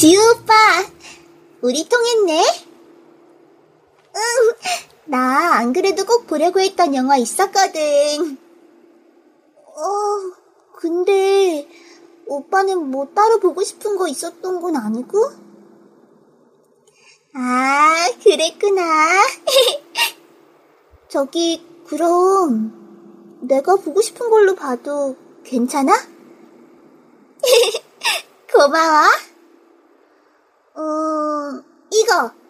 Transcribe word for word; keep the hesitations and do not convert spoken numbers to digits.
지우 오빠, 우리 통했네? 응, 나 안 그래도 꼭 보려고 했던 영화 있었거든. 어, 근데 오빠는 뭐 따로 보고 싶은 거 있었던 건 아니고? 아, 그랬구나. 저기, 그럼 내가 보고 싶은 걸로 봐도 괜찮아? 고마워. 어, 이거.